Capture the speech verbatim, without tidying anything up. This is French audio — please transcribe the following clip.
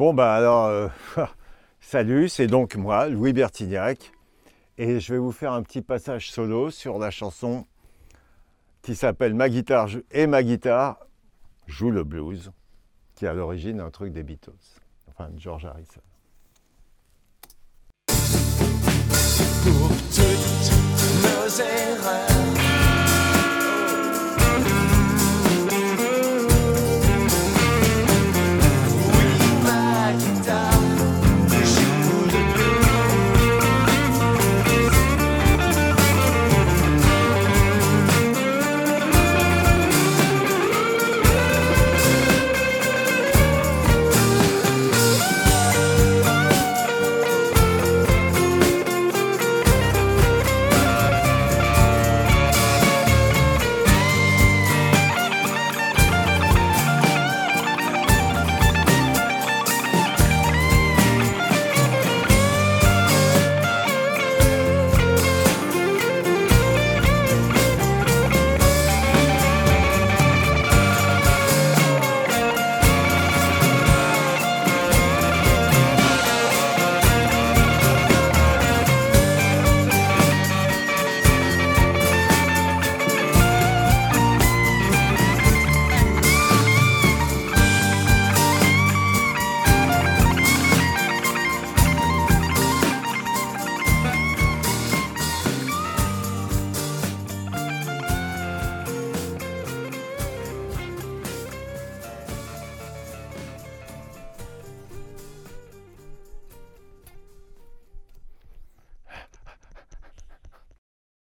Bon, bah alors, euh, salut, c'est donc moi, Louis Bertignac, et je vais vous faire un petit passage solo sur la chanson qui s'appelle Ma guitare et ma guitare joue le blues, qui est à l'origine un truc des Beatles, enfin de George Harrison.